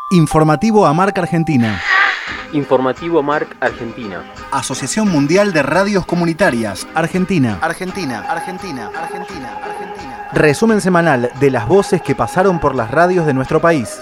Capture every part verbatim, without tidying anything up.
Informativo AMARC Argentina. Informativo AMARC Argentina. Asociación Mundial de Radios Comunitarias. Argentina. Argentina. Argentina. Argentina. Argentina. Resumen semanal de las voces que pasaron por las radios de nuestro país.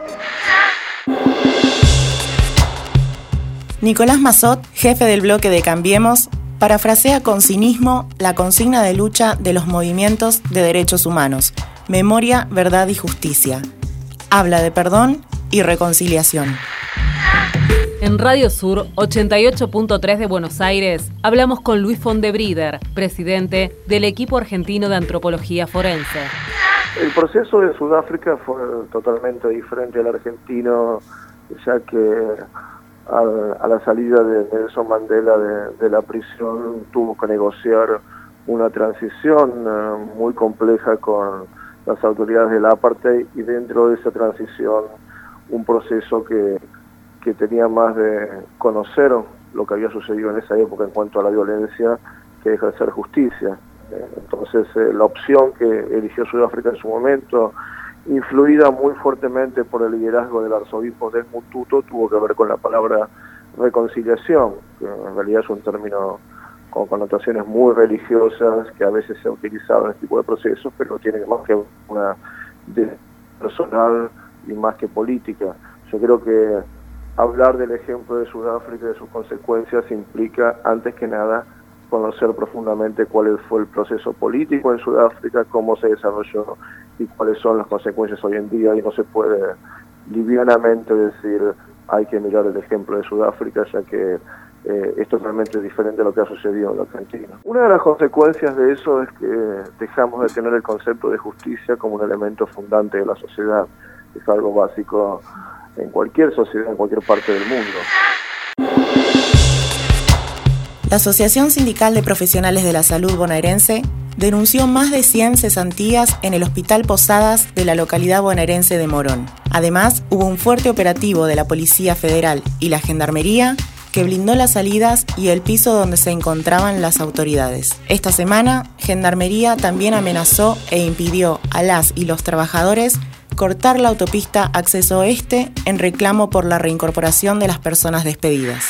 Nicolás Massot, jefe del bloque de Cambiemos, parafrasea con cinismo la consigna de lucha de los movimientos de derechos humanos: memoria, verdad y justicia. Habla de perdón y reconciliación. En Radio Sur ochenta y ocho punto tres de Buenos Aires hablamos con Luis Fondebrider, presidente del equipo argentino de antropología forense. El proceso de Sudáfrica fue totalmente diferente al argentino, ya que a, a la salida de Nelson Mandela de, de la prisión tuvo que negociar una transición uh, muy compleja con las autoridades del apartheid, y dentro de esa transición un proceso que que tenía más de conocer lo que había sucedido en esa época en cuanto a la violencia que de ejercer justicia. Entonces eh, la opción que eligió Sudáfrica en su momento, influida muy fuertemente por el liderazgo del arzobispo Desmond Tutu, tuvo que ver con la palabra reconciliación, que en realidad es un término con connotaciones muy religiosas que a veces se ha utilizado en este tipo de procesos, pero tiene más que una de personal y más que política. Yo creo que hablar del ejemplo de Sudáfrica y de sus consecuencias implica, antes que nada, conocer profundamente cuál fue el proceso político en Sudáfrica, cómo se desarrolló y cuáles son las consecuencias hoy en día, y no se puede livianamente decir hay que mirar el ejemplo de Sudáfrica, ya que eh, es totalmente diferente a lo que ha sucedido en la Argentina. Una de las consecuencias de eso es que dejamos de tener el concepto de justicia como un elemento fundante de la sociedad. Es algo básico en cualquier sociedad, en cualquier parte del mundo. La Asociación Sindical de Profesionales de la Salud bonaerense denunció más de cien cesantías en el Hospital Posadas de la localidad bonaerense de Morón. Además, hubo un fuerte operativo de la Policía Federal y la Gendarmería que blindó las salidas y el piso donde se encontraban las autoridades. Esta semana, Gendarmería también amenazó e impidió a las y los trabajadores cortar la autopista Acceso Oeste en reclamo por la reincorporación de las personas despedidas.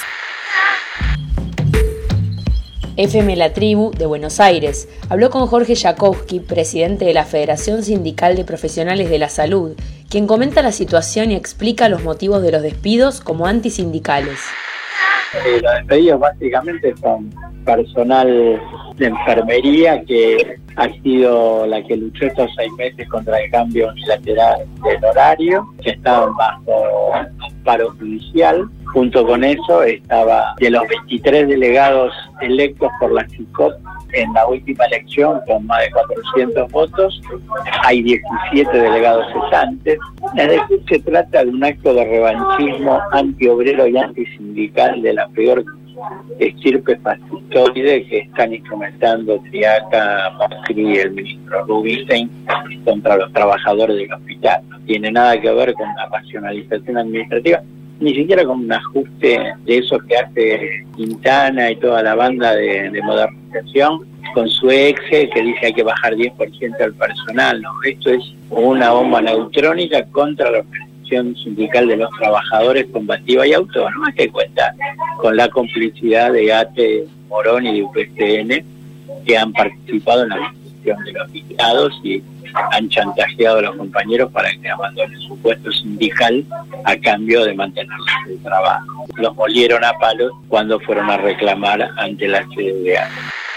F M La Tribu, de Buenos Aires, habló con Jorge Jakowski, presidente de la Federación Sindical de Profesionales de la Salud, quien comenta la situación y explica los motivos de los despidos como antisindicales. Eh, los despedidos básicamente son personal de enfermería que ha sido la que luchó estos seis meses contra el cambio unilateral del horario, que estaban bajo paro judicial. Junto con eso estaba de los veintitrés delegados electos por la C I C O P en la última elección con más de cuatrocientos votos, hay diecisiete delegados cesantes. Es decir, se trata de un acto de revanchismo antiobrero y antisindical de la peor estirpe fascistoide que están instrumentando Triaca, Macri y el ministro Rubinstein contra los trabajadores del hospital. No tiene nada que ver con la racionalización administrativa, ni siquiera con un ajuste de eso que hace Quintana y toda la banda de, de modernización con su exe que dice hay que bajar diez por ciento al personal. No, esto es una bomba neutrónica contra la organización sindical de los trabajadores combativa y autónoma, que cuenta con la complicidad de A T E, Morón y de U P C N, que han participado en la discusión de los dictados y han chantajeado a los compañeros para que abandonen su puesto sindical a cambio de mantenerlos en el trabajo. Los molieron a palos cuando fueron a reclamar ante la C D A.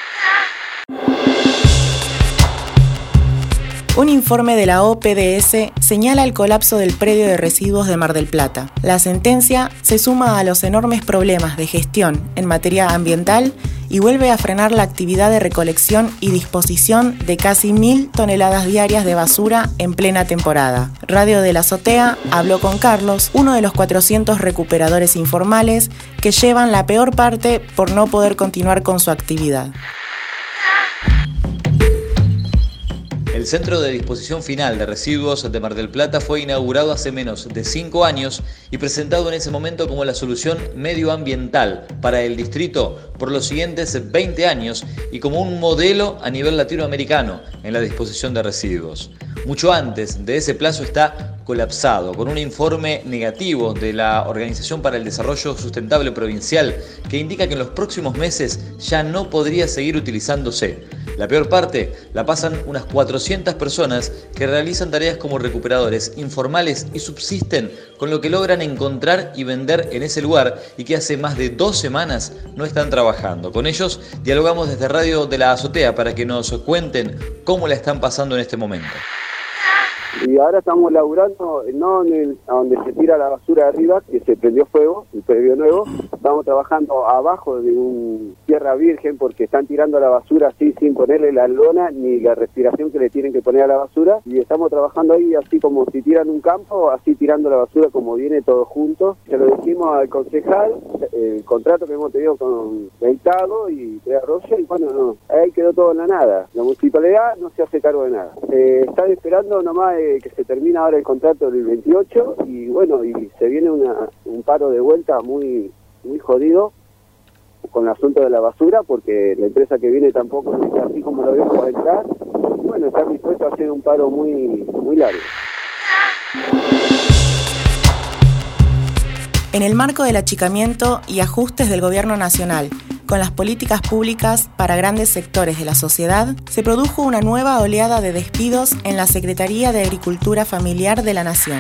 Un informe de la O P D S señala el colapso del predio de residuos de Mar del Plata. La sentencia se suma a los enormes problemas de gestión en materia ambiental y vuelve a frenar la actividad de recolección y disposición de casi mil toneladas diarias de basura en plena temporada. Radio de la Azotea habló con Carlos, uno de los cuatrocientos recuperadores informales que llevan la peor parte por no poder continuar con su actividad. El El Centro de Disposición Final de Residuos de Mar del Plata fue inaugurado hace menos de cinco años y presentado en ese momento como la solución medioambiental para el distrito por los siguientes veinte años y como un modelo a nivel latinoamericano en la disposición de residuos. Mucho antes de ese plazo está colapsado, con un informe negativo de la Organización para el Desarrollo Sustentable Provincial que indica que en los próximos meses ya no podría seguir utilizándose. La peor parte la pasan unas cuatrocientas personas que realizan tareas como recuperadores informales y subsisten con lo que logran encontrar y vender en ese lugar y que hace más de dos semanas no están trabajando. Con ellos dialogamos desde Radio de la Azotea para que nos cuenten cómo la están pasando en este momento. Y ahora estamos laburando, no en el, a donde se tira la basura de arriba, que se prendió fuego, el predio nuevo, estamos trabajando abajo de un tierra virgen porque están tirando la basura así sin ponerle la lona ni la respiración que le tienen que poner a la basura, y estamos trabajando ahí así como si tiran un campo, así tirando la basura como viene todo junto. Se lo dijimos al concejal, el contrato que hemos tenido con Deitado y Trea Rocha, y bueno, no, ahí quedó todo en la nada. La municipalidad no se hace cargo de nada. Eh, están esperando nomás eh, que se termina ahora el contrato del veintiocho y bueno, y se viene una, un paro de vuelta muy muy jodido con el asunto de la basura, porque la empresa que viene tampoco es así como lo vemos a entrar. Bueno, está dispuesto a hacer un paro muy muy largo. En el marco del achicamiento y ajustes del Gobierno Nacional con las políticas públicas para grandes sectores de la sociedad, se produjo una nueva oleada de despidos en la Secretaría de Agricultura Familiar de la Nación.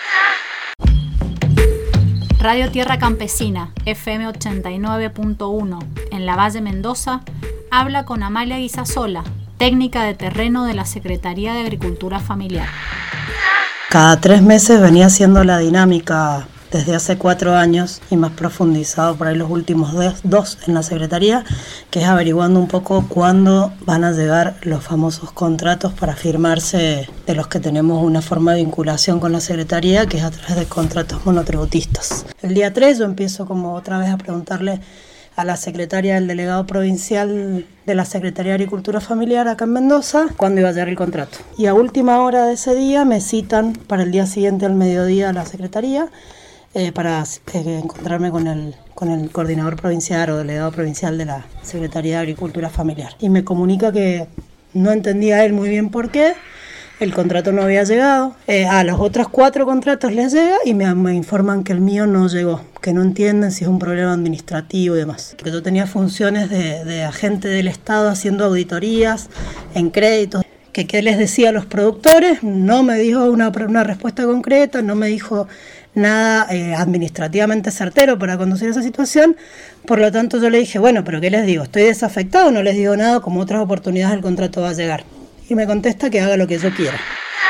Radio Tierra Campesina, F M ochenta y nueve punto uno, en la Valle Mendoza, habla con Amalia Guisasola, técnica de terreno de la Secretaría de Agricultura Familiar. Cada tres meses venía haciendo la dinámica desde hace cuatro años y más profundizado por ahí los últimos dos en la Secretaría, que es averiguando un poco cuándo van a llegar los famosos contratos para firmarse, de los que tenemos una forma de vinculación con la Secretaría, que es a través de contratos monotributistas. El día tres yo empiezo como otra vez a preguntarle a la secretaria del delegado provincial de la Secretaría de Agricultura Familiar acá en Mendoza cuándo iba a llegar el contrato. Y a última hora de ese día me citan para el día siguiente al mediodía a la Secretaría, Eh, para eh, encontrarme con el, con el coordinador provincial o delegado provincial de la Secretaría de Agricultura Familiar. Y me comunica que no entendía él muy bien por qué, el contrato no había llegado, eh, a los otros cuatro contratos les llega y me, me informan que el mío no llegó, que no entienden si es un problema administrativo y demás. Que yo tenía funciones de, de agente del Estado haciendo auditorías en créditos. Que qué les decía a los productores, no me dijo una, una respuesta concreta, no me dijo nada eh, administrativamente certero para conducir esa situación. Por lo tanto yo le dije, bueno, pero ¿qué les digo? ¿Estoy desafectado? No les digo nada, como otras oportunidades el contrato va a llegar. Y me contesta que haga lo que yo quiera.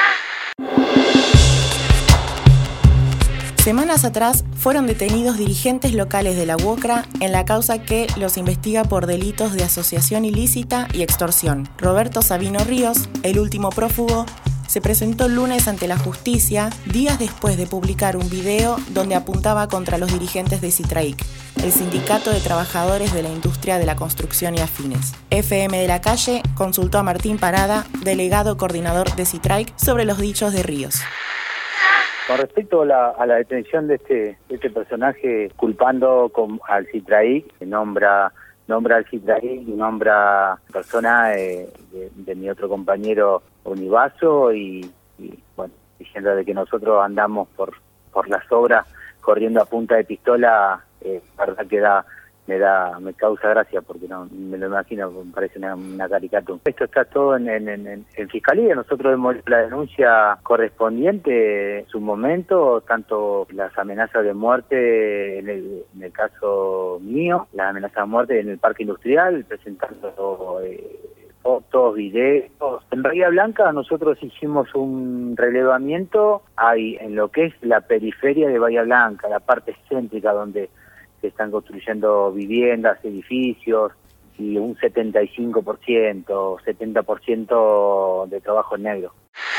Semanas atrás fueron detenidos dirigentes locales de la UOCRA en la causa que los investiga por delitos de asociación ilícita y extorsión. Roberto Sabino Ríos, el último prófugo, se presentó el lunes ante la justicia, días después de publicar un video donde apuntaba contra los dirigentes de Citraic, el sindicato de trabajadores de la industria de la construcción y afines. F M de la Calle consultó a Martín Parada, delegado coordinador de Citraic, sobre los dichos de Ríos. Con respecto a la, a la detención de este, de este personaje culpando con, al Citraic, que nombra, nombra al Citraic y nombra persona de, de, de mi otro compañero Univaso y, y bueno, diciendo de que nosotros andamos por, por las obras corriendo a punta de pistola, eh, la verdad que da, me da, me causa gracia porque no me lo imagino, me parece una, una caricatura. Esto está todo en, en, en, en fiscalía, nosotros hemos hecho la denuncia correspondiente en su momento, tanto las amenazas de muerte en el, en el caso mío, las amenazas de muerte en el parque industrial, presentando eh, fotos, videos. En Bahía Blanca nosotros hicimos un relevamiento ahí en lo que es la periferia de Bahía Blanca, la parte céntrica donde se están construyendo viviendas, edificios, y un setenta y cinco por ciento, setenta por ciento de trabajo en negro.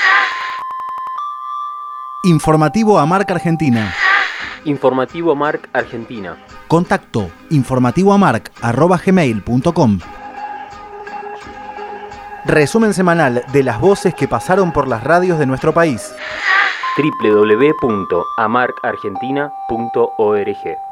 Informativo Amarc Argentina. Informativo Amarc Argentina. Contacto informativoamarc arroba gmail punto com. Resumen semanal de las voces que pasaron por las radios de nuestro país. doble u doble u doble u punto amarc argentina punto org